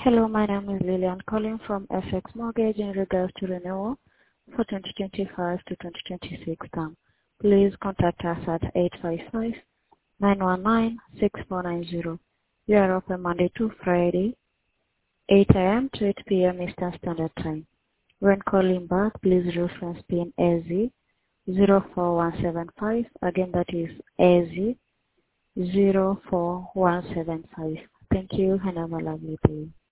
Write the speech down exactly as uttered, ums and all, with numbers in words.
Hello, my name is Lillian calling from F X Mortgage in regards to renewal for twenty twenty-five to twenty twenty-six term. Please contact us at eight five five, nine one nine, six four nine zero. We are open Monday to Friday, eight A M to eight P M Eastern Standard Time. When calling back, please reference PIN A Z zero four one seven five. Again, that is A Z zero four one seven five. Thank you and have a lovely day.